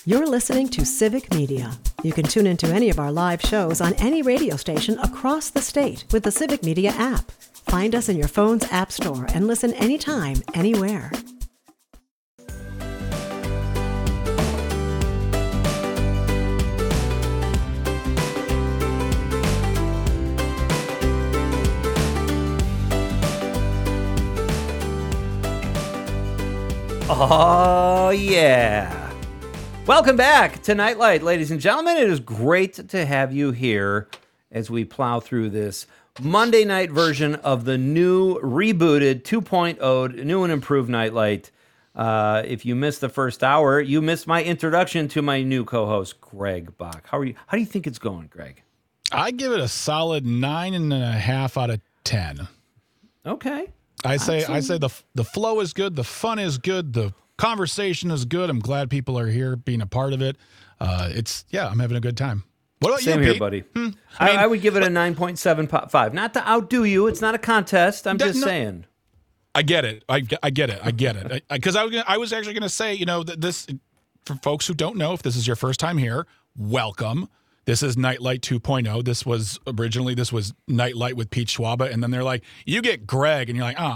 You're listening to Civic Media. You can tune into any of our live shows on any radio station across the state with the Civic Media app. Find us in your phone's app store and listen anytime, anywhere. Oh, yeah. Welcome back to Nightlight, ladies and gentlemen. It is great to have you here as we plow through this Monday night version of the new, rebooted 2.0, new and improved Nightlight. If you missed the first hour, you missed my introduction to my new co-host, Greg Bach. How are you? How do you think it's going, Greg? I give it a solid 9.5 out of 10. Okay. I say the flow is good, the fun is good, the conversation is good. I'm glad people are here being a part of it. I'm having a good time. What about Same you, here, Pete? buddy. I would give it a 9.75. Not to outdo you. It's not a contest. I'm just saying. I get it. I get it. Because I was actually going to say, that this, for folks who don't know, if this is your first time here, welcome. This is Nightlight 2.0. This was Nightlight with Pete Schwaba, and then they're like, you get Greg, and you're like,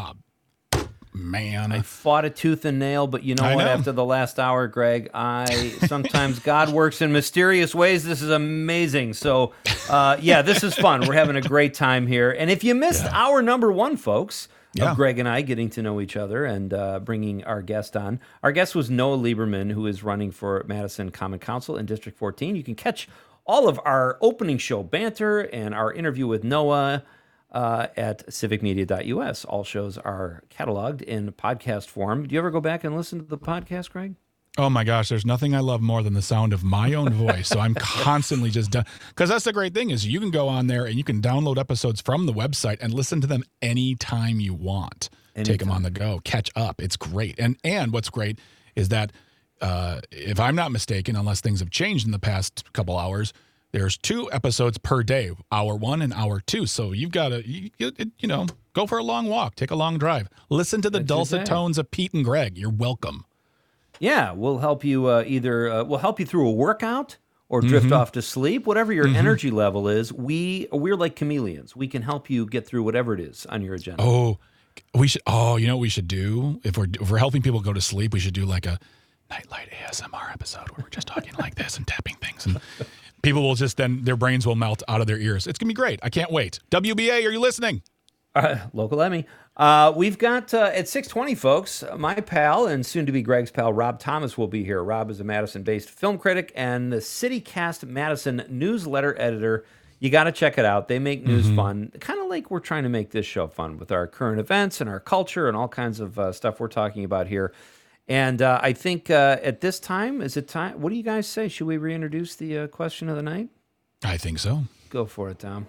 man. I fought a tooth and nail, but you know what? After the last hour, Greg, sometimes God works in mysterious ways. This is amazing. So, this is fun. We're having a great time here. And if you missed hour number one, folks, of Greg and I getting to know each other and bringing our guest on. Our guest was Noah Lieberman, who is running for Madison Common Council in District 14. You can catch all of our opening show banter and our interview with Noah at civicmedia.us. All shows are cataloged in podcast form. Do you ever go back and listen to the podcast, Greg? Oh my gosh, there's nothing I love more than the sound of my own voice. So I'm constantly just done. Because that's the great thing is you can go on there and you can download episodes from the website and listen to them anytime you want. Take them on the go, catch up. It's great. And what's great is that if I'm not mistaken, unless things have changed in the past couple hours, there's 2 episodes per day, hour 1 and hour 2. So you've got to, go for a long walk, take a long drive. Listen to the dulcet tones of Pete and Greg. You're welcome. Yeah, we'll help you we'll help you through a workout or drift off to sleep, whatever your energy level is. We're like chameleons. We can help you get through whatever it is on your agenda. Oh, we should. Oh, you know what we should do if we're helping people go to sleep? We should do like a Nightlight ASMR episode where we're just talking like this and tapping things and. People will just then, their brains will melt out of their ears. It's going to be great. I can't wait. WBA, are you listening? Local Emmy. We've got, at 6:20, folks, my pal and soon-to-be Greg's pal, Rob Thomas, will be here. Rob is a Madison-based film critic and the CityCast Madison newsletter editor. You got to check it out. They make news fun, kind of like we're trying to make this show fun with our current events and our culture and all kinds of stuff we're talking about here. And I think at this time, is it time? What do you guys say? Should we reintroduce the question of the night? I think so. Go for it, Tom.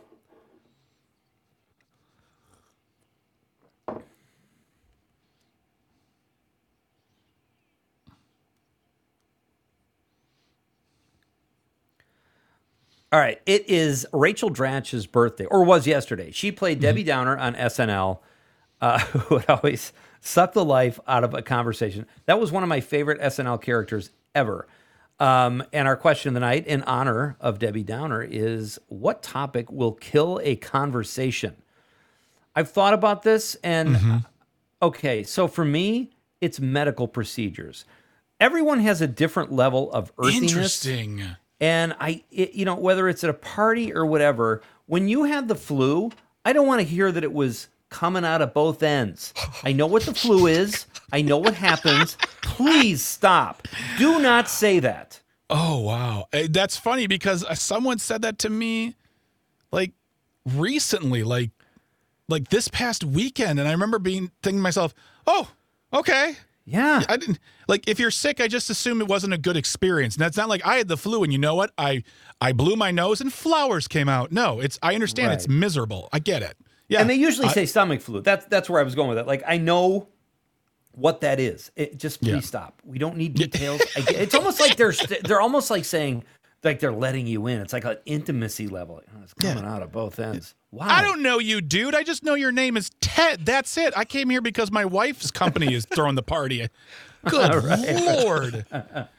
All right. It is Rachel Dratch's birthday, or was yesterday. She played Debbie Downer on SNL, who would always suck the life out of a conversation. That was one of my favorite SNL characters ever. And our question of the night, in honor of Debbie Downer, is what topic will kill a conversation? I've thought about this, and okay, so for me, it's medical procedures. Everyone has a different level of earthiness. Interesting. And whether it's at a party or whatever, when you had the flu, I don't want to hear that it was coming out of both ends. I know what the flu is. I know what happens. Please stop. Do not say that. Oh, wow. That's funny because someone said that to me like recently, like this past weekend. And I remember thinking to myself, oh, okay. Yeah. I didn't if you're sick, I just assume it wasn't a good experience. And that's not like I had the flu and you know what? I blew my nose and flowers came out. No, I understand It's miserable. I get it. Yeah. And they usually say stomach flu. That's where I was going with it. Like, I know what that is. Please stop. We don't need details. It's almost like they're almost like saying, like they're letting you in. It's like an intimacy level. It's coming out of both ends. Wow. I don't know you, dude. I just know your name is Ted. That's it. I came here because my wife's company is throwing the party. Good Lord.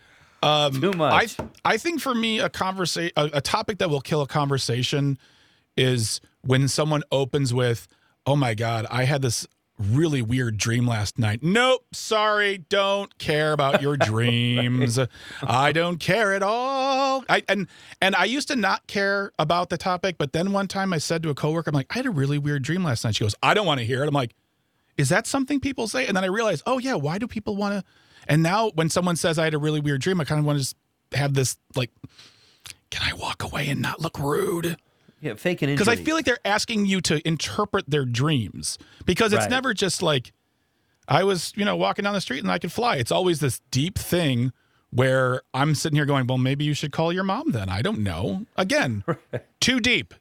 Too much. I think for me, a topic that will kill a conversation is when someone opens with, "Oh my God, I had this really weird dream last night." Nope, sorry, don't care about your dreams. Right. I don't care at all. And I used to not care about the topic, but then one time I said to a coworker, I'm like, "I had a really weird dream last night." She goes, "I don't want to hear it." I'm like, is that something people say? And then I realized, oh yeah, why do people want to? And now when someone says I had a really weird dream, I kind of want to just have this like, can I walk away and not look rude? Yeah, fake an injury. Because I feel like they're asking you to interpret their dreams, because it's never just like, I was, walking down the street and I could fly. It's always this deep thing where I'm sitting here going, well, maybe you should call your mom then. I don't know. Again, too deep.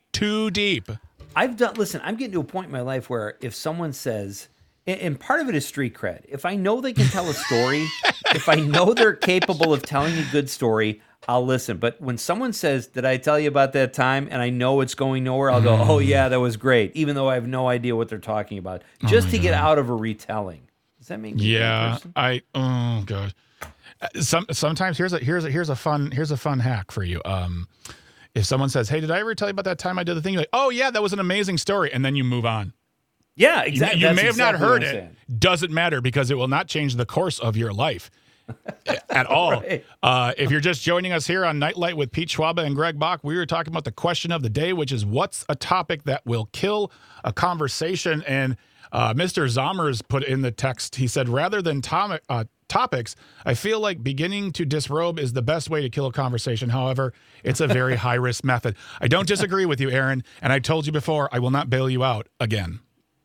I'm getting to a point in my life where if someone says, and part of it is street cred. If I know they can tell a story, if I know they're capable of telling a good story, I'll listen. But when someone says, "Did I tell you about that time?" and I know it's going nowhere, I'll go, "Oh yeah, that was great," even though I have no idea what they're talking about, just to get out of a retelling. Does that make me a person? Oh god. Sometimes here's a fun hack for you. If someone says, "Hey, did I ever tell you about that time I did the thing?" You're like, "Oh yeah, that was an amazing story," and then you move on. Yeah, exactly. You may have not heard it. Doesn't matter, because it will not change the course of your life at all. Right. If you're just joining us here on Nightlight with Pete Schwaba and Greg Bach, we were talking about the question of the day, which is what's a topic that will kill a conversation? And Mr. Zommers put in the text, he said, rather than topics, I feel like beginning to disrobe is the best way to kill a conversation. However, it's a very high-risk method. I don't disagree with you, Aaron, and I told you before, I will not bail you out again.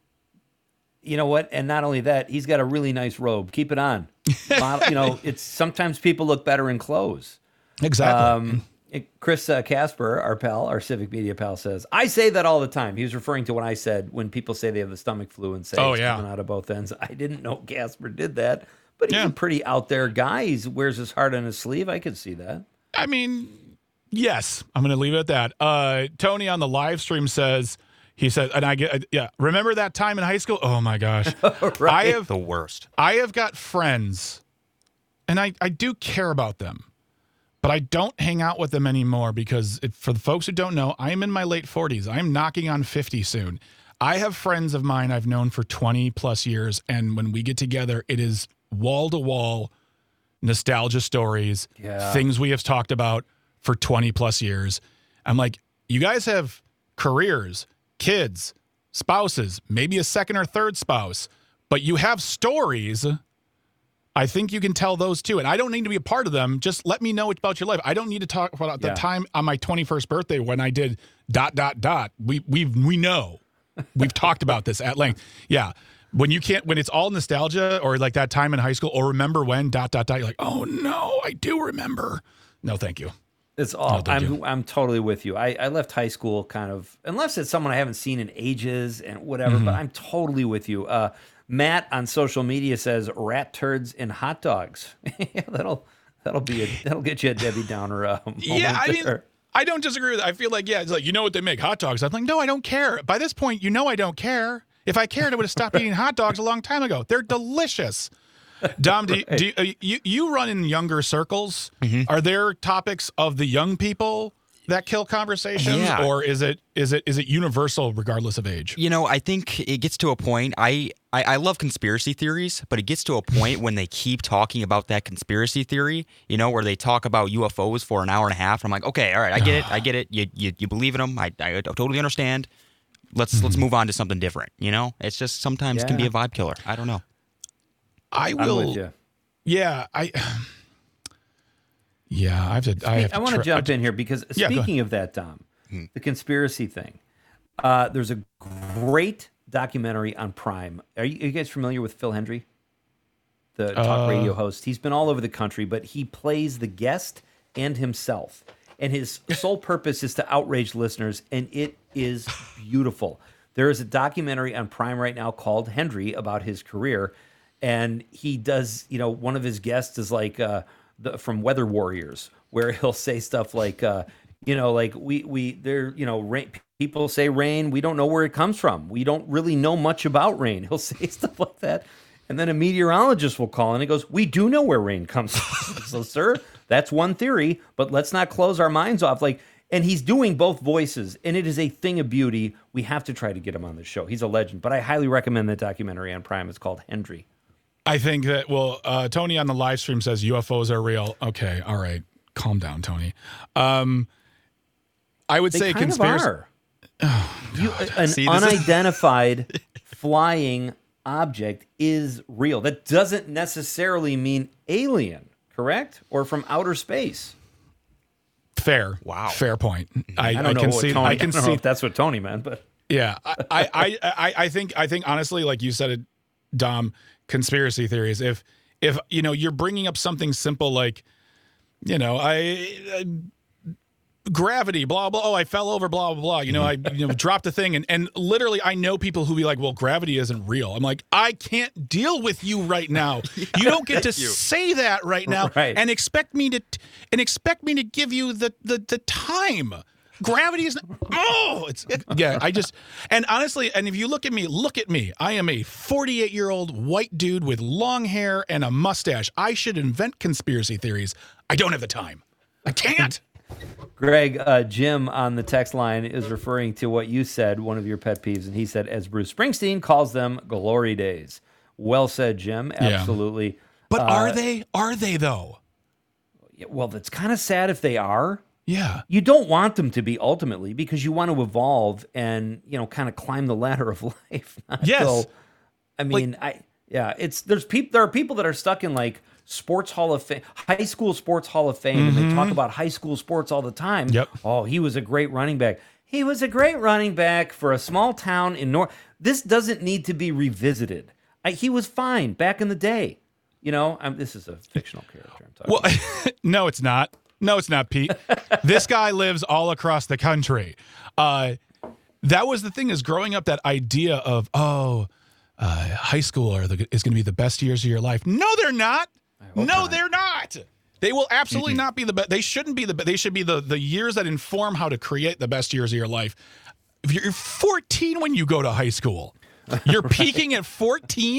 You know what? And not only that, he's got a really nice robe. Keep it on. It's sometimes people look better in clothes. Exactly. Chris Casper, our pal, our Civic Media pal, says, I say that all the time. He was referring to when I said, when people say they have the stomach flu and say it's coming out of both ends. I didn't know Casper did that, but he's a pretty out there guy. He wears his heart on his sleeve. I could see that. I mean, yes, I'm going to leave it at that. Tony on the live stream says, he said, and I get, remember that time in high school? Oh my gosh. Right. I have the worst. I have got friends, and I do care about them, but I don't hang out with them anymore because for the folks who don't know, I'm in my late 40s. I'm knocking on 50 soon. I have friends of mine I've known for 20 plus years, and when we get together, it is wall to wall nostalgia stories, things we have talked about for 20 plus years. I'm like, you guys have careers, kids, spouses, maybe a second or third spouse, but you have stories. I think you can tell those too. And I don't need to be a part of them. Just let me know about your life. I don't need to talk about the time on my 21st birthday when I did ... We know. We've talked about this at length. Yeah. When it's all nostalgia or like that time in high school or remember when ... You're like, oh no, I do remember. No, thank you. It's all. I'm totally with you. I left high school kind of, unless it's someone I haven't seen in ages and whatever. But I'm totally with you. Matt on social media says rat turds and hot dogs. that'll get you a Debbie Downer. Yeah, I mean, I don't disagree with it. I feel like it's like, you know what they make, hot dogs. I'm like, no, I don't care. By this point, I don't care. If I cared, I would have stopped eating hot dogs a long time ago. They're delicious. Dom, do you run in younger circles? Mm-hmm. Are there topics of the young people that kill conversations, or is it universal regardless of age? I think it gets to a point. I love conspiracy theories, but it gets to a point when they keep talking about that conspiracy theory. Where they talk about UFOs for an hour and a half. And I'm like, okay, all right, I get it. You believe in them. I totally understand. Let's move on to something different. It's just sometimes can be a vibe killer. I don't know. I will. I'm with you. Yeah, I have to. I want to jump in here because speaking of that, Dom, the conspiracy thing. There's a great documentary on Prime. Are you guys familiar with Phil Hendry, the talk radio host? He's been all over the country, but he plays the guest and himself, and his sole purpose is to outrage listeners, and it is beautiful. There is a documentary on Prime right now called Hendry about his career. And he does, one of his guests is like from Weather Warriors, where he'll say stuff like, like rain, people say rain, we don't know where it comes from. We don't really know much about rain. He'll say stuff like that. And then a meteorologist will call and he goes, we do know where rain comes from. So, sir, That's one theory, but let's not close our minds off. Like, and he's doing both voices, and it is a thing of beauty. We have to try to get him on the show. He's a legend, but I highly recommend that documentary on Prime. It's called Hendry. I think that, Tony on the live stream says UFOs are real. Okay, all right. Calm down, Tony. I would say conspiracy. An unidentified flying object is real. That doesn't necessarily mean alien, correct? Or from outer space. Fair. Wow. Fair point. I don't know if that's what Tony meant, but yeah, I think honestly, like you said it, Dom, conspiracy theories. If you're bringing up something simple like, gravity, blah, blah. Oh, I fell over, blah, blah, blah. I dropped a thing. And literally, I know people who be like, well, gravity isn't real. I'm like, I can't deal with you right now. You don't get to say that right now and expect me to give you the time. Gravity is and honestly, and if you look at me. I am a 48-year-old white dude with long hair and a mustache. I should invent conspiracy theories. I don't have the time. I can't. Greg, Jim on the text line is referring to what you said, one of your pet peeves, and he said, as Bruce Springsteen calls them, glory days. Well said, Jim. Absolutely. Yeah. But are they? Are they, though? Well, that's kind of sad if they are. Yeah. You don't want them to be ultimately because you want to evolve and, kind of climb the ladder of life. Yes. So, I mean, there are people that are stuck in like sports hall of fame, high school sports hall of fame, and they talk about high school sports all the time. Yep. Oh, he was a great running back. He was a great running back for a small town in North. This doesn't need to be revisited. He was fine back in the day. This is a fictional character I'm talking about. No, it's not. No, it's not, Pete. This guy lives all across the country. That was the thing, is growing up, that idea of, high school is going to be the best years of your life. No, they're not. No, they're not. They will absolutely not be the best. They shouldn't be the best. They should be the years that inform how to create the best years of your life. If you're 14 when you go to high school, you're peaking at 14?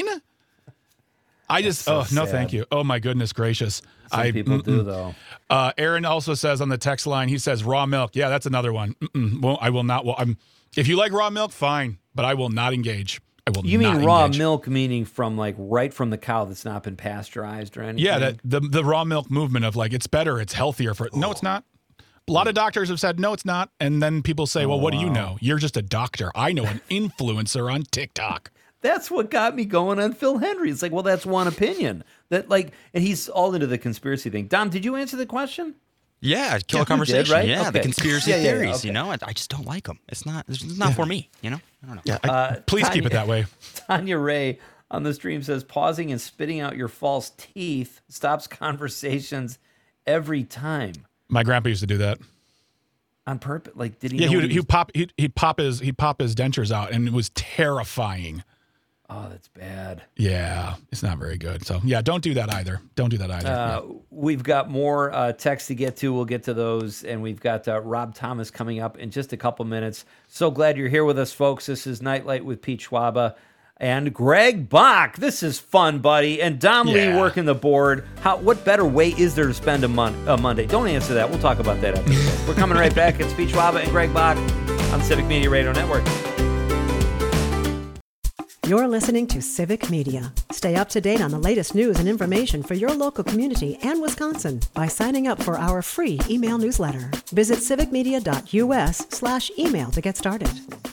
I just, no, thank you. Oh, my goodness gracious. Some people do, though. Aaron also says on the text line, he says, raw milk. Yeah, that's another one. Well, I will not. Well, if you like raw milk, fine, but I will not engage. You mean raw milk, meaning from right from the cow that's not been pasteurized or anything? Yeah, the raw milk movement of like, it's better, it's healthier for. No, it's not. A lot of doctors have said, no, it's not. And then people say, well, what do you know? You're just a doctor. I know an influencer on TikTok. That's what got me going on Phil Hendry. It's like, well, that's one opinion. And he's all into the conspiracy thing. Dom, did you answer the question? Yeah, kill a conversation. Did, right? Yeah, okay. The conspiracy theories. Okay. I just don't like them. It's not for me. I don't know. Yeah, please keep it that way. Tanya Ray on the stream says, pausing and spitting out your false teeth stops conversations every time. My grandpa used to do that. On purpose? Like, did he? Yeah, he'd pop his dentures out, and it was terrifying. Oh, that's bad. Yeah, it's not very good. So, yeah, don't do that either. Don't do that either. We've got more texts to get to. We'll get to those. And we've got Rob Thomas coming up in just a couple minutes. So glad you're here with us, folks. This is Nightlight with Pete Schwaba and Greg Bach. This is fun, buddy. And Dom Lee working the board. What better way is there to spend a Monday? Don't answer that. We'll talk about that after this. We're coming right back. It's Pete Schwaba and Greg Bach on Civic Media Radio Network. You're listening to Civic Media. Stay up to date on the latest news and information for your local community and Wisconsin by signing up for our free email newsletter. Visit civicmedia.us/email to get started.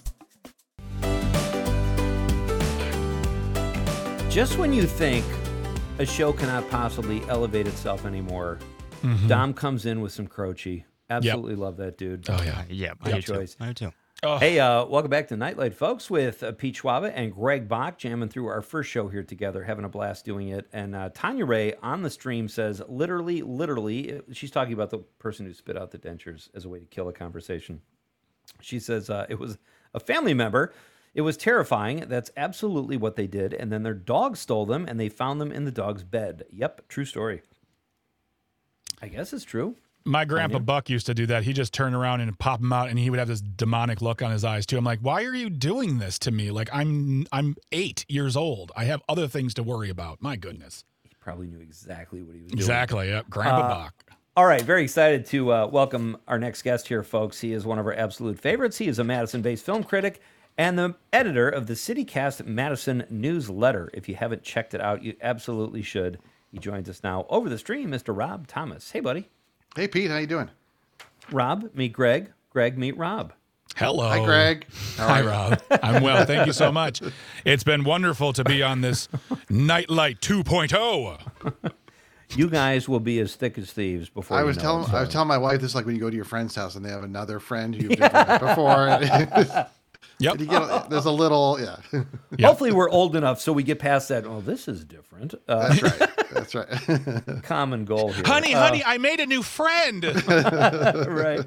Just when you think a show cannot possibly elevate itself anymore, Dom comes in with some Croce. Absolutely love that dude. Oh, yeah. Yeah, Good choice. I do too. Oh. Hey, welcome back to Nightlight, folks, with Pete Schwaba and Greg Bach jamming through our first show here together, having a blast doing it. And Tanya Ray on the stream says, literally, she's talking about the person who spit out the dentures as a way to kill a conversation. She says it was a family member. It was terrifying. That's absolutely what they did. And then their dog stole them, and they found them in the dog's bed. Yep, true story. I guess it's true. My grandpa Buck used to do that. He just turned around and pop them out, and he would have this demonic look on his eyes too. I'm like, why are you doing this to me? Like, I'm 8 years old. I have other things to worry about. My goodness. He probably knew exactly what he was doing. Exactly. Yep. Grandpa Buck. All right, very excited to welcome our next guest here, folks. He is one of our absolute favorites. He is a Madison-based film critic and the editor of the CityCast Madison newsletter. If you haven't checked it out, you absolutely should. He joins us now over the stream, Mr. Rob Thomas. Hey, buddy. Hey, Pete. How you doing? Rob, meet Greg. Greg, meet Rob. Hello. Hi, Greg. Hi, Rob. I'm well. Thank you so much. It's been wonderful to be on this Nightlight 2.0. You guys will be as thick as thieves before. I was telling my wife this, like when you go to your friend's house and they have another friend you've never met before. Yep. There's a little, Yep. Hopefully we're old enough so we get past that. Oh, this is different. That's right. That's right. Common goal here. Honey, I made a new friend. Right.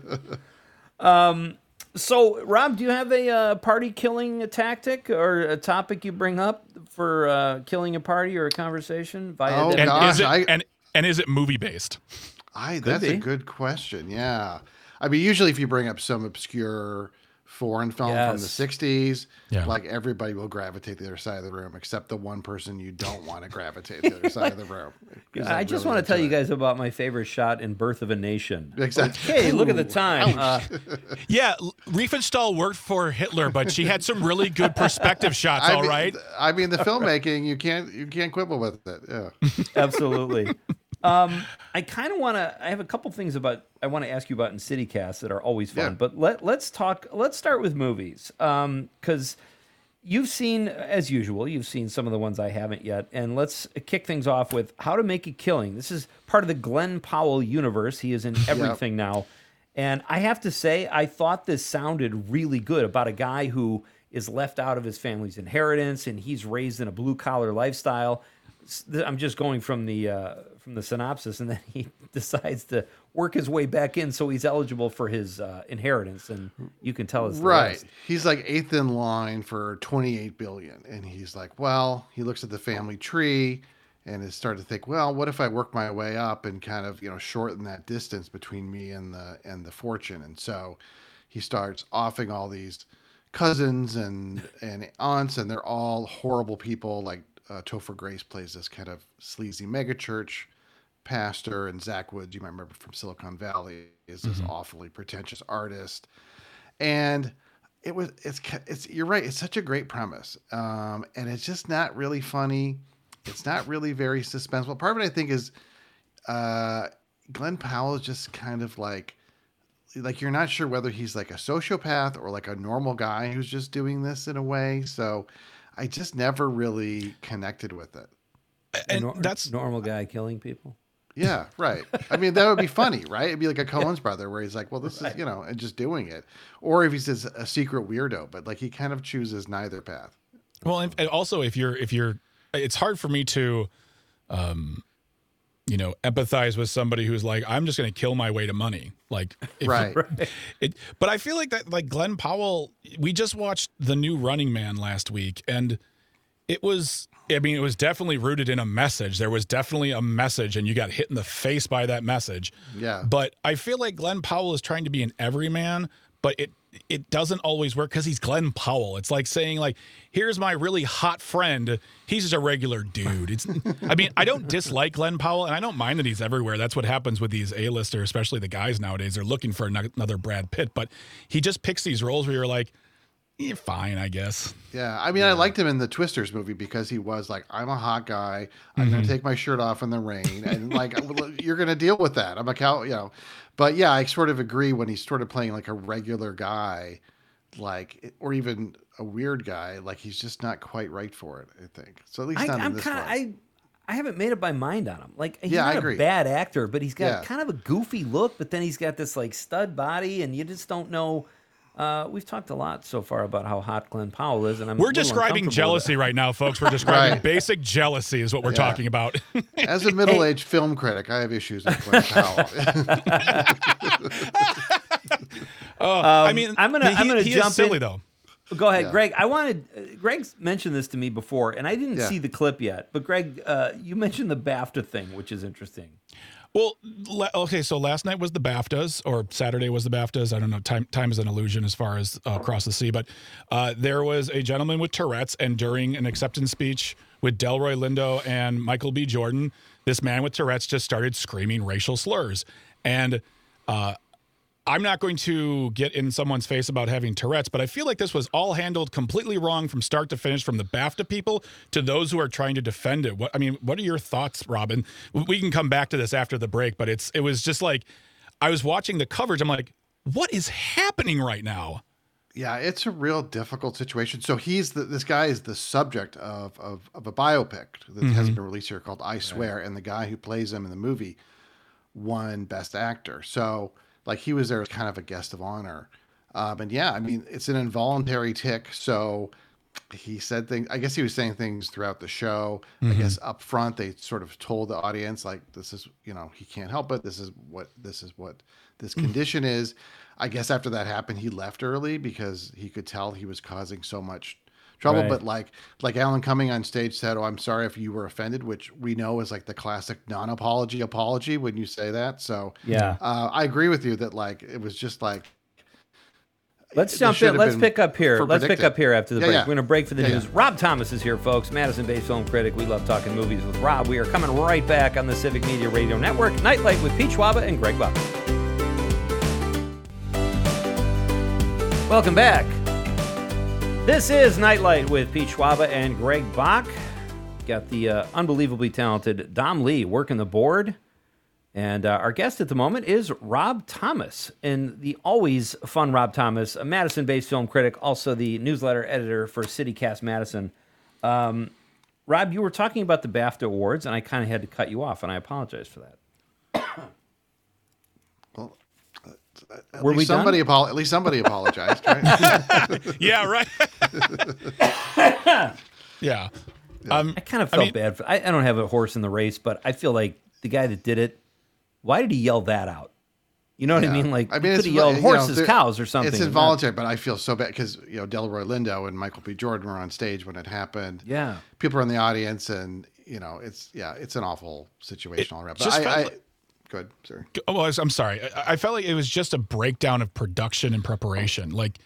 So, Rob, do you have a party killing tactic or a topic you bring up for killing a party or a conversation via? Oh, gosh, and is it movie based? That's a good question. Yeah. I mean, usually if you bring up some obscure foreign film from the 60s, like everybody will gravitate to the other side of the room, except the one person you don't want to gravitate to the other side of the room. I just want to tell you guys about my favorite shot in Birth of a Nation. Exactly. Okay, look at the time. Yeah, Riefenstahl worked for Hitler, but she had some really good perspective shots, right? I mean, the filmmaking, you can't quibble with it. Yeah. Absolutely. I kind of want to. I have a couple things I want to ask you about in CityCast that are always fun. Yeah. But let's start with movies, because you've seen, as usual, you've seen some of the ones I haven't yet. And let's kick things off with How to Make a Killing. This is part of the Glenn Powell universe. He is in everything now. And I have to say, I thought this sounded really good about a guy who is left out of his family's inheritance, and he's raised in a blue collar lifestyle. I'm just going from the synopsis, and then he decides to work his way back in so he's eligible for his inheritance, and you can tell us right. He's like eighth in line for $28 billion, and he's like, well, he looks at the family tree and is starting to think, well, what if I work my way up and kind of shorten that distance between me and the fortune? And so he starts offing all these cousins and aunts, and they're all horrible people. Like Topher Grace plays this kind of sleazy megachurch pastor, and Zach Woods, you might remember from Silicon Valley, is this awfully pretentious artist. And it's you're right, it's such a great premise, and it's just not really funny. It's not really very suspenseful. Part of it, I think, is Glenn Powell is just kind of like you're not sure whether he's like a sociopath or like a normal guy who's just doing this in a way. So I just never really connected with it. And that's normal guy killing people. Yeah, right. I mean, that would be funny, right? It'd be like a Coen's brother where he's like, well, this is, and just doing it. Or if he's a secret weirdo, but like he kind of chooses neither path. Well, and also if you're, it's hard for me to, empathize with somebody who's like, I'm just going to kill my way to money. Like, right. But I feel like that, like Glenn Powell, we just watched The New Running Man last week, and it was definitely rooted in a message. There was definitely a message, and you got hit in the face by that message. Yeah. But I feel like Glenn Powell is trying to be an everyman, but it doesn't always work because he's Glenn Powell. It's like saying, like, here's my really hot friend. He's just a regular dude. I don't dislike Glenn Powell, and I don't mind that he's everywhere. That's what happens with these A-listers, especially the guys nowadays. They're looking for another Brad Pitt, but he just picks these roles where you're like, you're fine, I guess. Yeah, I mean, I liked him in the Twisters movie because he was like, I'm a hot guy. I'm going to take my shirt off in the rain. And like, you're going to deal with that. I'm a cow, But yeah, I sort of agree when he's sort of playing like a regular guy, like, or even a weird guy, like he's just not quite right for it, I think. So at least not in this one. I haven't made up my mind on him. Like, he's not a bad actor, but he's got kind of a goofy look, but then he's got this like stud body, and you just don't know. We've talked a lot so far about how hot Glenn Powell is, and we're describing jealousy right now, folks. We're describing basic jealousy is what we're talking about. As a middle-aged film critic, I have issues with Glenn Powell. I'm gonna he jump is silly in. Though. Go ahead, Greg. Greg's mentioned this to me before, and I didn't see the clip yet. But Greg, you mentioned the BAFTA thing, which is interesting. Well, okay, so last night was the BAFTAs, or Saturday was the BAFTAs. I don't know. Time is an illusion as far as across the sea. But there was a gentleman with Tourette's, and during an acceptance speech with Delroy Lindo and Michael B. Jordan, this man with Tourette's just started screaming racial slurs. And I'm not going to get in someone's face about having Tourette's, but I feel like this was all handled completely wrong from start to finish, from the BAFTA people to those who are trying to defend it. What are your thoughts, Robin? We can come back to this after the break, but it was just like, I was watching the coverage. I'm like, what is happening right now? Yeah, it's a real difficult situation. So this guy is the subject of a biopic that hasn't been released here called I Swear, and the guy who plays him in the movie won Best Actor. So like he was there as kind of a guest of honor. And yeah, I mean, it's an involuntary tic. So he said things, I guess he was saying things throughout the show. I guess up front, they sort of told the audience, like, this is, he can't help it. This is what this condition is. I guess after that happened, he left early because he could tell he was causing so much trouble. Right. But like Alan Cumming on stage said, "Oh, I'm sorry if you were offended," which we know is like the classic non-apology when you say that. So yeah, I agree with you that like it was just like. Let's jump in. Let's pick up here. Let's pick up here after the break. We're going to break for the news. Rob Thomas is here, folks. Madison-based film critic. We love talking movies with Rob. We are coming right back on the Civic Media Radio Network. Nightlight with Pete Schwaba and Greg Buck. Welcome back. This is Nightlight with Pete Schwaba and Greg Bach. Got the unbelievably talented Dom Lee working the board. And our guest at the moment is Rob Thomas, and the always fun Rob Thomas, a Madison-based film critic, also the newsletter editor for CityCast Madison. Rob, you were talking about the BAFTA Awards, and I kind of had to cut you off, and I apologize for that. Well, at least somebody apologized, right? Yeah, right. Yeah. I kind of felt bad. I don't have a horse in the race, but I feel like the guy that did it, why did he yell that out? You know what I mean? Like, he could have yelled horses, cows, or something. It's involuntary, but I feel so bad because, Delroy Lindo and Michael B. Jordan were on stage when it happened. Yeah. People are in the audience, and, it's an awful situation all around. But go ahead, sorry. Oh, I'm sorry. I felt like it was just a breakdown of production and preparation. Like,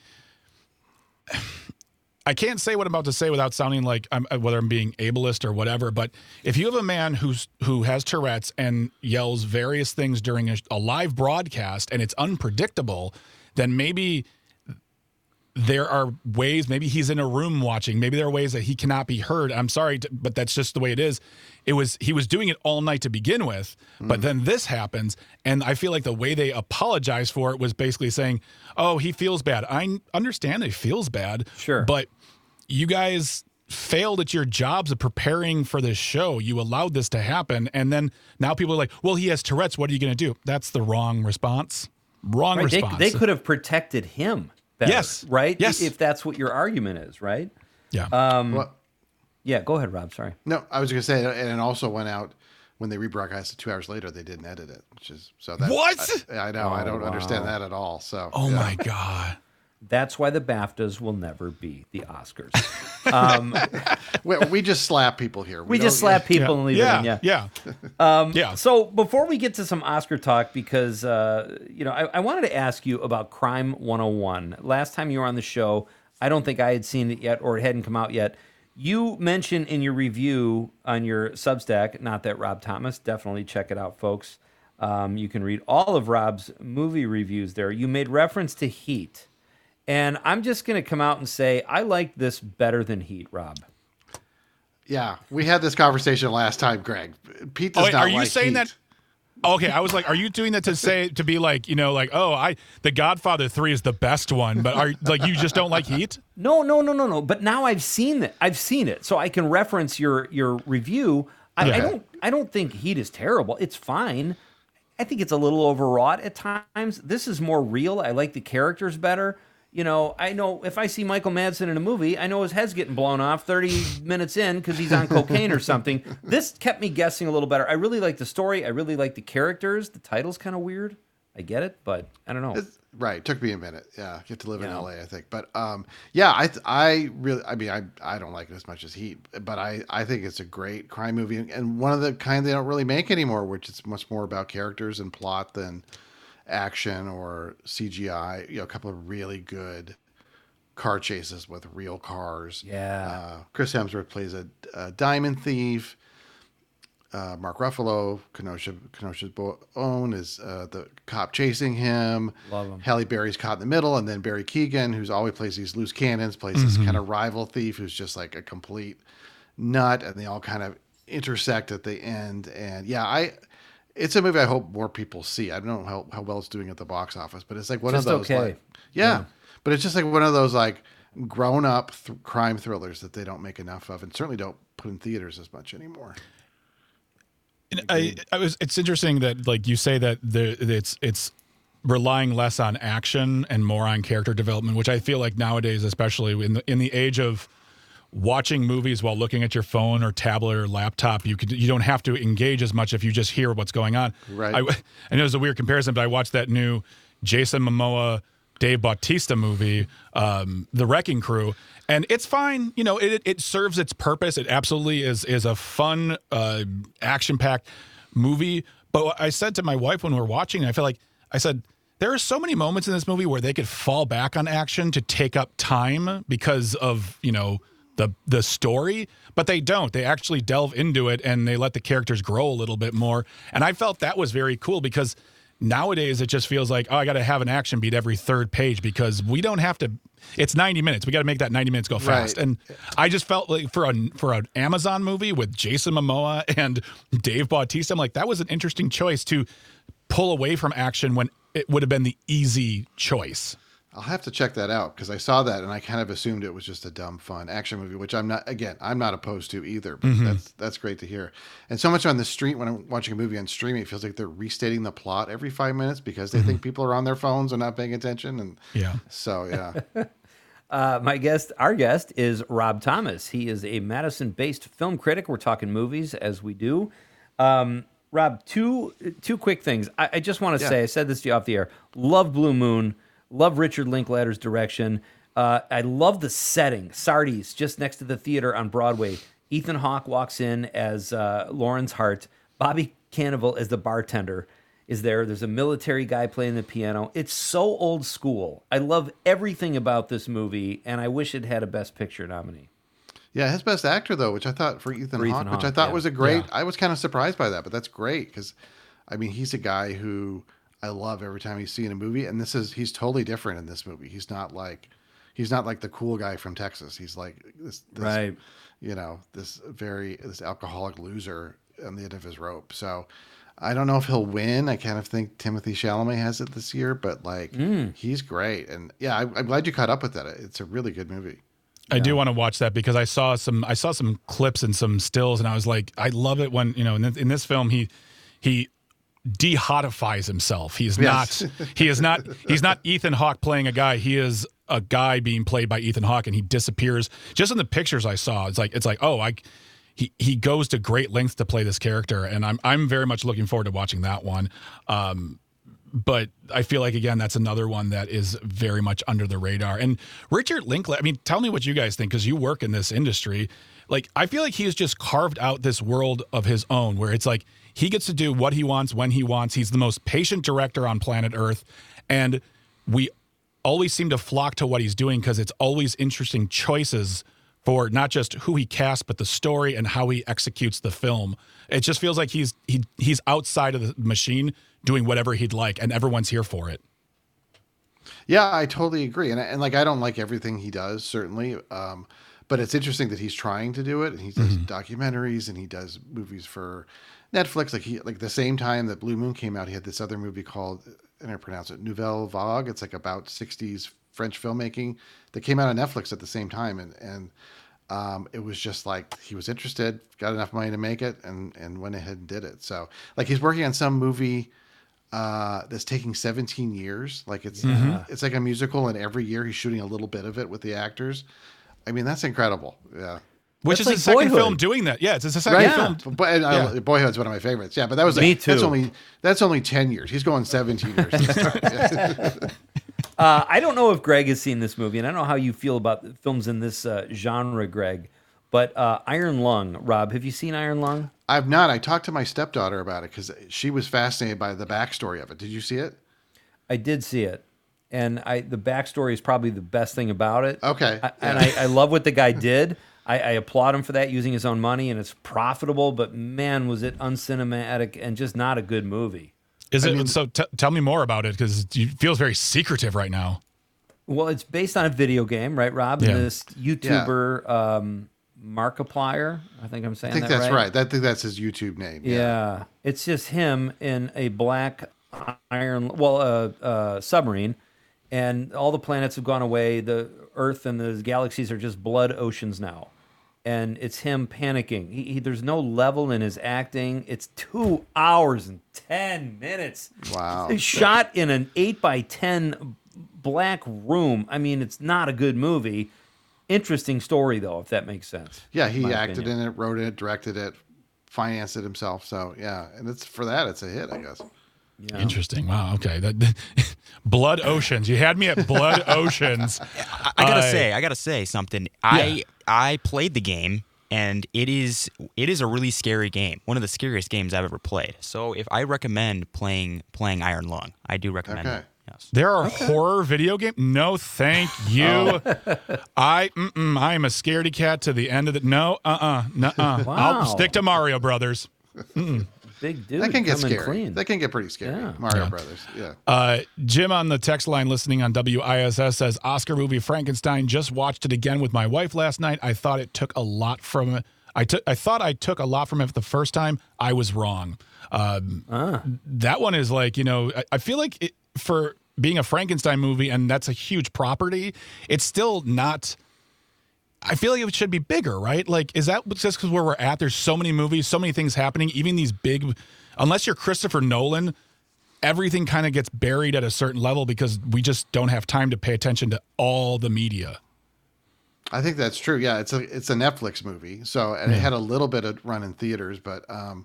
I can't say what I'm about to say without sounding like whether I'm being ableist or whatever, but if you have a man who has Tourette's and yells various things during a live broadcast and it's unpredictable, then maybe there are ways, maybe he's in a room watching, maybe there are ways that he cannot be heard. I'm sorry, but that's just the way it is. He was doing it all night to begin with, but then this happens, and I feel like the way they apologize for it was basically saying, oh, he feels bad. I understand that he feels bad, sure, but you guys failed at your jobs of preparing for this show. You allowed this to happen, and then now people are like, well, he has Tourette's. What are you going to do? That's the wrong response. Wrong response. They could have protected him better, yes. Right? Yes. If that's what your argument is, right? Yeah. Yeah, go ahead, Rob. Sorry. No, I was going to say, and it also went out when they rebroadcast it 2 hours later. They didn't edit it, which is so that. What? I know. I don't understand that at all. So. Oh my God. That's why the BAFTAs will never be the Oscars. We just slap people here. We just slap people and leave it in. Yeah. So before we get to some Oscar talk, because I wanted to ask you about Crime 101. Last time you were on the show, I don't think I had seen it yet, or it hadn't come out yet. You mentioned in your review on your Substack, not that Rob Thomas, definitely check it out, folks. You can read all of Rob's movie reviews there. You made reference to Heat. And I'm just going to come out and say, I like this better than Heat, Rob. Yeah, we had this conversation last time, Greg. Pete does not like Heat. Are you saying that? Okay, I was like, are you doing that to be like, The Godfather 3 is the best one, but you just don't like Heat? No. But now I've seen it, so I can reference your review. I don't think Heat is terrible. It's fine. I think it's a little overwrought at times. This is more real. I like the characters better. I know if I see Michael Madsen in a movie, I know his head's getting blown off 30 minutes in because he's on cocaine or something. This kept me guessing a little better. I really like the story. I really like the characters. The title's kind of weird. I get it, but I don't know. Right. Took me a minute. Yeah. Get to live in LA, I think. But I don't like it as much as Heat, but I think it's a great crime movie, and one of the kind they don't really make anymore, which is much more about characters and plot than action or CGI. A couple of really good car chases with real cars. Yeah. Chris Hemsworth plays a diamond thief. Mark Ruffalo, Kenosha's own, is the cop chasing him. Love him. Halle Berry's caught in the middle, and then Barry Keoghan, who's always plays these loose cannons, plays this kind of rival thief who's just like a complete nut, and they all kind of intersect at the end. And it's a movie I hope more people see. I don't know how well it's doing at the box office, but it's like one just of those. Okay. But it's just like one of those like grown up crime thrillers that they don't make enough of, and certainly don't put in theaters as much anymore. It's interesting that like you say that it's relying less on action and more on character development, which I feel like nowadays, especially in the age of watching movies while looking at your phone or tablet or laptop, you don't have to engage as much if you just hear what's going on. Right. I know it's a weird comparison, but I watched that new Jason Momoa, Dave Bautista movie, The Wrecking Crew, and it's fine. You know, it serves its purpose. It absolutely is a fun, action-packed movie. But I said to my wife when we were watching, I said, there are so many moments in this movie where they could fall back on action to take up time because of, you know, the story, but they don't. They actually delve into it and they let the characters grow a little bit more. And I felt that was very cool because nowadays it just feels like, oh, I got to have an action beat every third page because we don't have to. It's 90 minutes. We got to make that 90 minutes go fast. Right. And I just felt like for an Amazon movie with Jason Momoa and Dave Bautista, I'm like, that was an interesting choice to pull away from action when it would have been the easy choice. I'll have to check that out because I saw that and I kind of assumed it was just a dumb, fun action movie, which I'm not opposed to either. But that's great to hear. And so much on the street when I'm watching a movie on streaming, it feels like they're restating the plot every 5 minutes because they think people are on their phones and not paying attention. And our guest is Rob Thomas. He is a Madison-based film critic. We're talking movies as we do. Rob, two quick things. I just want to say, I said this to you off the air. Love Blue Moon. Love Richard Linklater's direction. I love the setting. Sardi's, just next to the theater on Broadway. Ethan Hawke walks in as Lawrence Hart. Bobby Cannavale as the bartender is there. There's a military guy playing the piano. It's so old school. I love everything about this movie, and I wish it had a Best Picture nominee. Yeah, his Best Actor, though, which I thought for Ethan Hawke, which I thought was a great... I was kind of surprised by that, but that's great because, I mean, he's a guy who... I love every time he's seen a movie, and he's totally different in this movie. He's not like the cool guy from Texas. He's like this right. You know, this alcoholic loser on the end of his rope. So I don't know if he'll win. I kind of think Timothée Chalamet has it this year, but he's great. And yeah, I'm glad you caught up with that. It's a really good movie. I do want to watch that because I saw some clips and some stills, and I was like, I love it when, you know, in this film he de-hotifies himself. He's not Ethan Hawke playing a guy. He is a guy being played by Ethan Hawke, and he disappears. Just in the pictures I saw, it's like he goes to great lengths to play this character, and I'm very much looking forward to watching that one. But I feel like, again, that's another one that is very much under the radar. And Richard Linklater, I mean, tell me what you guys think, because you work in this industry. Like, I feel like he has just carved out this world of his own where it's like he gets to do what he wants when he wants. He's the most patient director on planet Earth. And we always seem to flock to what he's doing because it's always interesting choices for not just who he casts, but the story and how he executes the film. It just feels like he's outside of the machine doing whatever he'd like, and everyone's here for it. Yeah, I totally agree. And like, I don't like everything he does, certainly. But it's interesting that he's trying to do it. And he does documentaries and he does movies for Netflix. Like the same time that Blue Moon came out, he had this other movie called, I don't pronounce it, Nouvelle Vague. It's like about 60s French filmmaking that came out on Netflix at the same time. And it was just like, he was interested, got enough money to make it, and went ahead and did it. So like, he's working on some movie that's taking 17 years. Like it's like a musical, and every year he's shooting a little bit of it with the actors. I mean, that's incredible. Yeah. Which is like his second film doing that. Yeah, it's his second film. Boyhood's one of my favorites. Yeah, but that was Me too. That's only 10 years. He's going 17 years to start. I don't know if Greg has seen this movie, and I don't know how you feel about films in this genre, Greg, but Iron Lung. Rob, have you seen Iron Lung? I've not. I talked to my stepdaughter about it because she was fascinated by the backstory of it. Did you see it? I did see it. And the backstory is probably the best thing about it. Okay. I love what the guy did. I applaud him for that, using his own money, and it's profitable. But man, was it uncinematic and just not a good movie. Is it? So tell me more about it, because it feels very secretive right now. Well, it's based on a video game, right, Rob? And this YouTuber, Markiplier, I think I'm saying that right. I think that's right. I think that's his YouTube name. Yeah. It's just him in a black submarine, and all the planets have gone away. The Earth and the galaxies are just blood oceans now. And it's him panicking. There's no level in his acting. It's 2 hours and 10 minutes. Wow. It's shot in an 8x10 black room. I mean, it's not a good movie. Interesting story, though, if that makes sense. Yeah, he acted in it, wrote it, directed it, financed it himself. So, yeah, and it's a hit, I guess. Yeah. Interesting. Wow. Okay. Blood Oceans. You had me at Blood Oceans. I gotta say something. Yeah. I played the game, and it is a really scary game. One of the scariest games I've ever played. So if I recommend playing Iron Lung, I do recommend it. Yes. There are horror video games? No, thank you. I am a scaredy cat to the end of the. No, nuh-uh. Wow. I'll stick to Mario Brothers. Big dude. That can get scary. Clean. That can get pretty scary. Yeah. Mario Brothers. Yeah. Jim on the text line listening on WISS says, Oscar movie Frankenstein. Just watched it again with my wife last night. I thought it took a lot from it. I thought I took a lot from it the first time. I was wrong. That one is like, I feel like for being a Frankenstein movie, and that's a huge property, it's still not. I feel like it should be bigger, right? Like, is that just because where we're at? There's so many movies, so many things happening, even these big, unless you're Christopher Nolan, everything kind of gets buried at a certain level because we just don't have time to pay attention to all the media. I think that's true. Yeah, it's a Netflix movie. So, and it had a little bit of run in theaters, but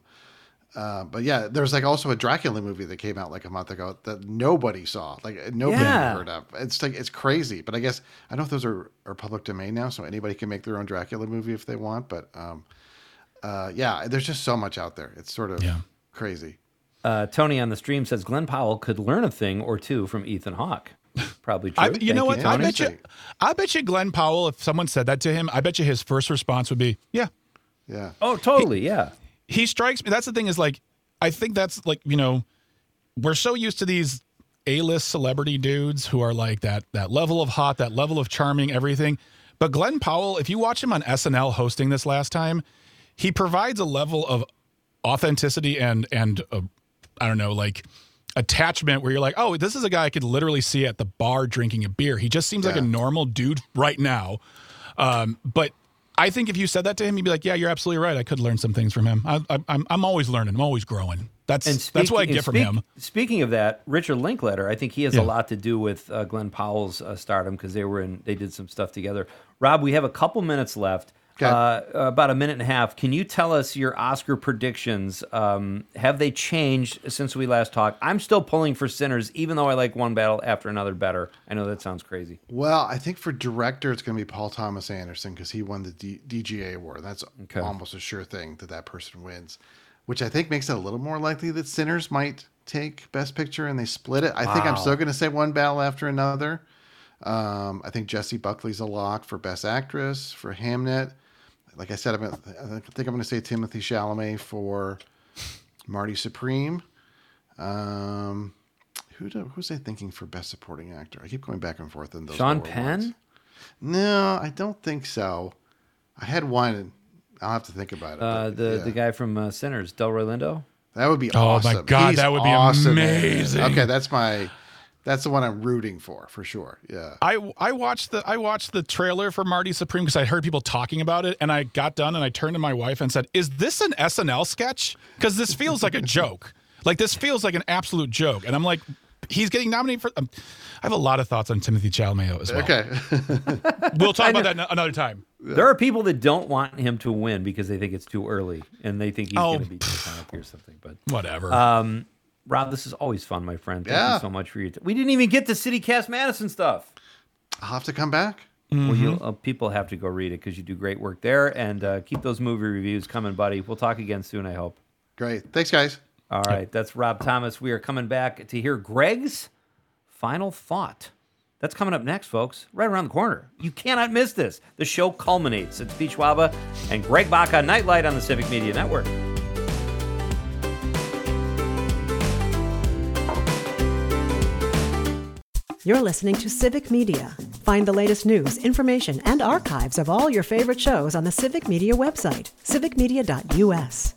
yeah, there's like also a Dracula movie that came out like a month ago that nobody saw, like nobody heard of. It's like, it's crazy, but I guess I don't know if those are public domain now, so anybody can make their own Dracula movie if they want. But yeah, there's just so much out there. It's sort of crazy. Tony on the stream says Glenn Powell could learn a thing or two from Ethan Hawke. Probably true. You know what? I bet you Glenn Powell, if someone said that to him, I bet you his first response would be, yeah. Oh, totally. He strikes me. That's the thing is, like, I think that's like, we're so used to these A-list celebrity dudes who are like that level of hot, that level of charming, everything. But Glenn Powell, if you watch him on SNL hosting this last time, he provides a level of authenticity and I don't know, like attachment where you're like, oh, this is a guy I could literally see at the bar drinking a beer. He just seems like a normal dude right now. But I think if you said that to him, he'd be like, yeah, you're absolutely right. I could learn some things from him. I'm always learning. I'm always growing. That's what I get from him. Speaking of that, Richard Linklater, I think he has a lot to do with Glenn Powell's stardom because they did some stuff together. Rob, we have a couple minutes left. Okay. About a minute and a half. Can you tell us your Oscar predictions? Have they changed since we last talked? I'm still pulling for Sinners, even though I like one battle after another better. I know that sounds crazy. Well, I think for director, it's going to be Paul Thomas Anderson because he won the DGA award. That's almost a sure thing that person wins, which I think makes it a little more likely that Sinners might take Best Picture and they split it. I think I'm still going to say one battle after another. I think Jessie Buckley's a lock for Best Actress for Hamnet. Like I said, I think I'm going to say Timothée Chalamet for Marty Supreme. Who's I thinking for Best Supporting Actor? I keep going back and forth in those. Sean Penn? Ones. No, I don't think so. I had one. And I'll have to think about it. The guy from Sinners, Delroy Lindo? That would be awesome. Oh, my God. That would be amazing. Okay, that's the one I'm rooting for sure. Yeah. I watched the trailer for Marty Supreme because I heard people talking about it, and I got done and I turned to my wife and said, "Is this an SNL sketch? Because this feels like a joke. Like this feels like an absolute joke." And I'm like, he's getting nominated for. I have a lot of thoughts on Timothée Chalamet as well. Okay. We'll talk about that another time. There are people that don't want him to win because they think it's too early and they think he's going to be too or something. But whatever. Rob, this is always fun, my friend. Thank you so much for your time. We didn't even get to CityCast Madison stuff. I'll have to come back. Mm-hmm. Well, people have to go read it because you do great work there. And keep those movie reviews coming, buddy. We'll talk again soon, I hope. Great. Thanks, guys. All right. That's Rob Thomas. We are coming back to hear Greg's final thought. That's coming up next, folks, right around the corner. You cannot miss this. The show culminates. It's Pete Schwaba and Greg Bach on Nightlight on the Civic Media Network. You're listening to Civic Media. Find the latest news, information, and archives of all your favorite shows on the Civic Media website, civicmedia.us.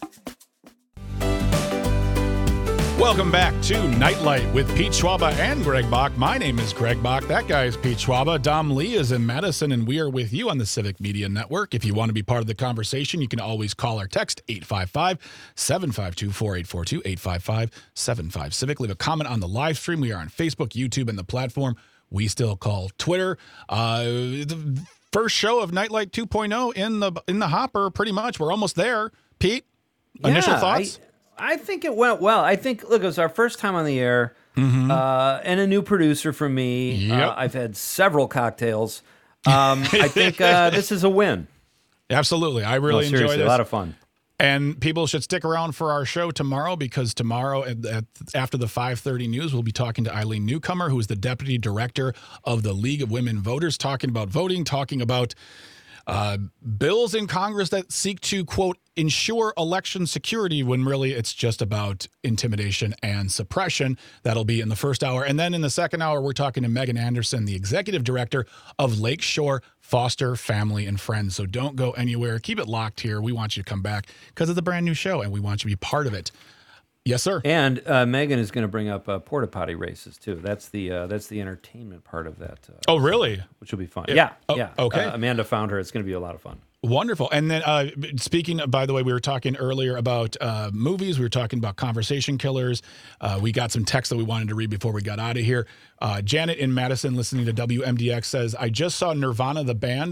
Welcome back to Nightlight with Pete Schwaba and Greg Bach. My name is Greg Bach. That guy is Pete Schwaba. Dom Lee is in Madison, and we are with you on the Civic Media Network. If you want to be part of the conversation, you can always call or text 855-752-4842, 855-75-CIVIC. Leave a comment on the live stream. We are on Facebook, YouTube, and the platform we still call Twitter. The first show of Nightlight 2.0 in the hopper, pretty much. We're almost there. Pete, initial thoughts? I think it went well. I think, look, it was our first time on the air, and a new producer for me. Yep. I've had several cocktails. I think this is a win. Absolutely. I really enjoyed this. A lot of fun. And people should stick around for our show tomorrow, because tomorrow after the 5:30 news, we'll be talking to Eileen Newcomer, who is the Deputy Director of the League of Women Voters, talking about voting, talking about bills in Congress that seek to, quote, ensure election security, when really it's just about intimidation and suppression. That'll be in the first hour. And then in the second hour, we're talking to Megan Anderson, the Executive Director of Lakeshore Foster Family and Friends. So don't go anywhere. Keep it locked here. We want you to come back because it's a brand new show and we want you to be part of it. Yes, sir. And Megan is going to bring up porta potty races too. That's the entertainment part of that. Oh, really? Which will be fun. Yeah. Okay. Amanda found her. It's going to be a lot of fun. Wonderful. And then speaking, by the way, we were talking earlier about movies. We were talking about Conversation Killers. We got some text that we wanted to read before we got out of here. Janet in Madison, listening to WMDX, says, I just saw Nirvana the band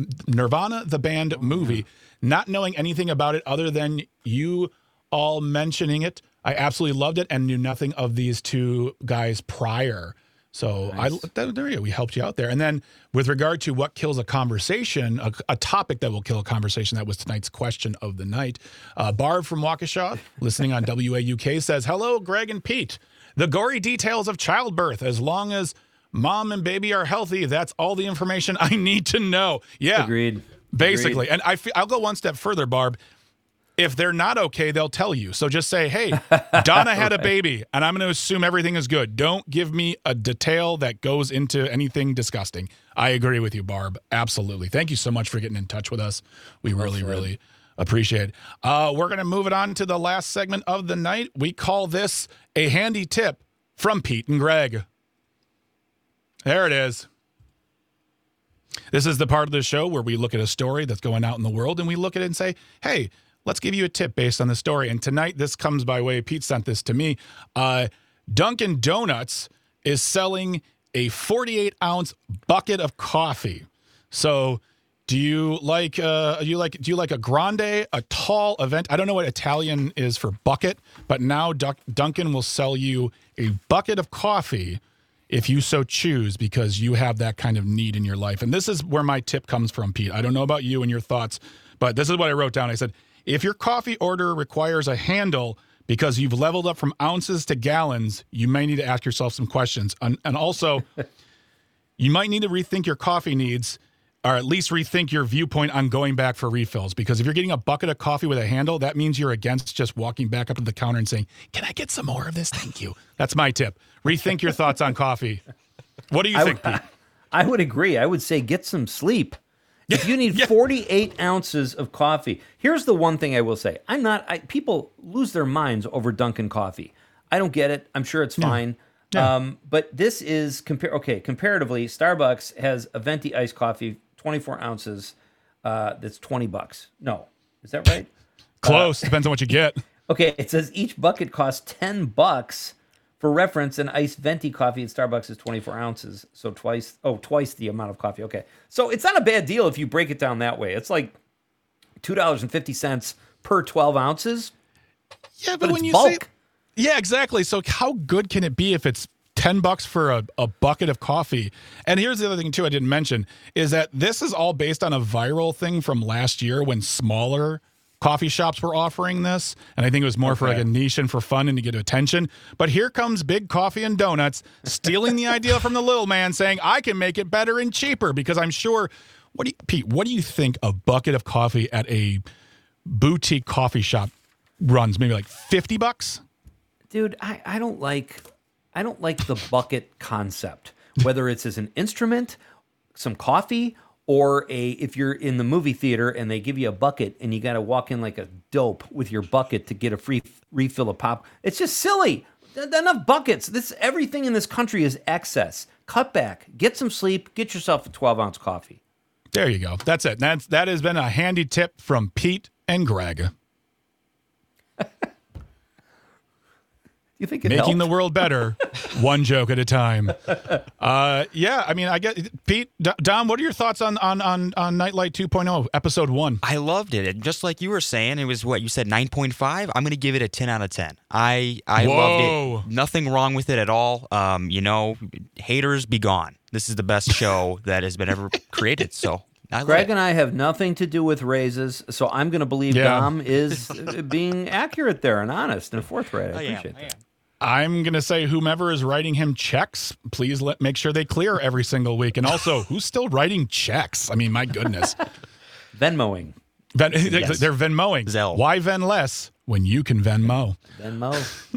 movie, not knowing anything about it other than you all mentioning it. I absolutely loved it and knew nothing of these two guys prior. So nice. There you go. We helped you out there. And then with regard to what kills a conversation, a topic that will kill a conversation, that was tonight's question of the night. Barb from Waukesha, listening on WAUK, says, hello, Greg and Pete. The gory details of childbirth, as long as mom and baby are healthy, that's all the information I need to know. Yeah. Agreed. Basically. Agreed. And I'll go one step further, Barb. If they're not okay, they'll tell you. So just say, hey, Donna had a baby, and I'm going to assume everything is good. Don't give me a detail that goes into anything disgusting. I agree with you, Barb. Absolutely. Thank you so much for getting in touch with us. We really appreciate it. We're going to move it on to the last segment of the night. We call this a handy tip from Pete and Greg. There it is. This is the part of the show where we look at a story that's going out in the world, and we look at it and say, hey, let's give you a tip based on the story. And tonight, this comes by way, Pete sent this to me. Dunkin' Donuts is selling a 48-ounce bucket of coffee. So do you like a grande, a tall event? I don't know what Italian is for bucket, but now Dunkin' will sell you a bucket of coffee if you so choose, because you have that kind of need in your life. And this is where my tip comes from, Pete. I don't know about you and your thoughts, but this is what I wrote down. I said, if your coffee order requires a handle because you've leveled up from ounces to gallons, you may need to ask yourself some questions. And also, you might need to rethink your coffee needs, or at least rethink your viewpoint on going back for refills. Because if you're getting a bucket of coffee with a handle, that means you're against just walking back up to the counter and saying, can I get some more of this? Thank you. That's my tip. Rethink your thoughts on coffee. What do you think, Pete? I would agree. I would say get some sleep. If you need 48 ounces of coffee, here's the one thing I will say. People lose their minds over Dunkin' coffee. I don't get it. I'm sure it's fine. Yeah. But this is, comparatively, Starbucks has a venti iced coffee, 24 ounces, that's $20. No. Is that right? Close. Depends on what you get. Okay. It says each bucket costs $10. For reference, an iced venti coffee at Starbucks is 24 ounces, so twice the amount of coffee. Okay, so it's not a bad deal if you break it down that way. It's like $2.50 per 12 ounces. Yeah, but when you bulk. say, yeah, exactly. So how good can it be if it's $10 for a bucket of coffee? And here's the other thing too I didn't mention is that this is all based on a viral thing from last year when smaller coffee shops were offering this, and I think it was more for like a niche and for fun and to get attention. But here comes Big Coffee and Donuts stealing the idea from the little man, saying, I can make it better and cheaper, because I'm sure, Pete, what do you think a bucket of coffee at a boutique coffee shop runs? Maybe like $50? Dude, I don't like the bucket concept, whether it's as an instrument, some coffee, or if you're in the movie theater and they give you a bucket and you got to walk in like a dope with your bucket to get a free refill of pop. It's just silly. Enough buckets. Everything in this country is excess. Cut back. Get some sleep. Get yourself a 12-ounce coffee. There you go. That's it. That has been a handy tip from Pete and Greg. You think it making helped? the world better, one joke at a time. Yeah, I mean, I get Pete, Dom. What are your thoughts on Nightlight 2.0 episode 1? I loved it. And just like you were saying, it was what you said, 9.5. I'm going to give it a 10 out of 10. I loved it. Nothing wrong with it at all. Haters be gone. This is the best show that has been ever created. So. Greg and I have nothing to do with raises, so I'm going to believe Dom is being accurate there and honest and forthright. I appreciate that. I'm going to say whomever is writing him checks, please make sure they clear every single week. And also, who's still writing checks? I mean, my goodness. Venmoing. Yes. They're Venmoing. Zelle. Why Ven less when you can Venmo? Venmo.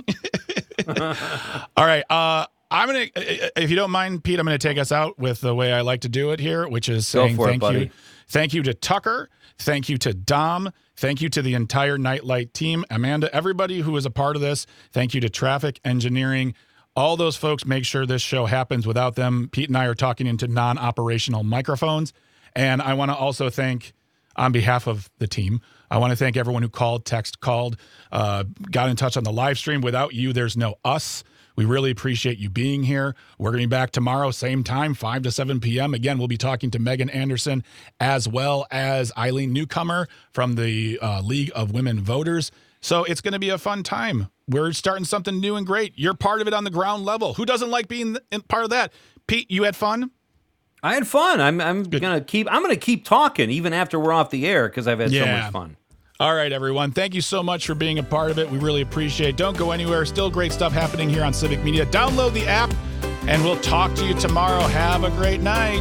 All right. I'm going to, if you don't mind, Pete, I'm going to take us out with the way I like to do it here, which is saying thank you to Tucker. Thank you to Dom. Thank you to the entire Nightlight team. Amanda, everybody who is a part of this. Thank you to traffic engineering. All those folks make sure this show happens. Without them, Pete and I are talking into non-operational microphones. And I want to also thank, on behalf of the team, I want to thank everyone who called, got in touch on the live stream. Without you, there's no us. We really appreciate you being here. We're going to be back tomorrow, same time, 5 to 7 p.m. Again, we'll be talking to Megan Anderson as well as Eileen Newcomer from the League of Women Voters. So it's going to be a fun time. We're starting something new and great. You're part of it on the ground level. Who doesn't like being part of that? Pete, you had fun? I had fun. I'm going to keep talking even after we're off the air because I've had so much fun. All right, everyone. Thank you so much for being a part of it. We really appreciate it. Don't go anywhere. Still great stuff happening here on Civic Media. Download the app, and we'll talk to you tomorrow. Have a great night.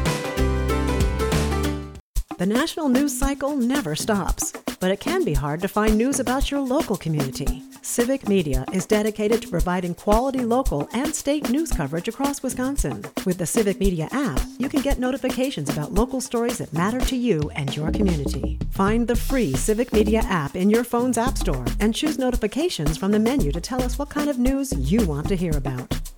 The national news cycle never stops, but it can be hard to find news about your local community. Civic Media is dedicated to providing quality local and state news coverage across Wisconsin. With the Civic Media app, you can get notifications about local stories that matter to you and your community. Find the free Civic Media app in your phone's app store and choose notifications from the menu to tell us what kind of news you want to hear about.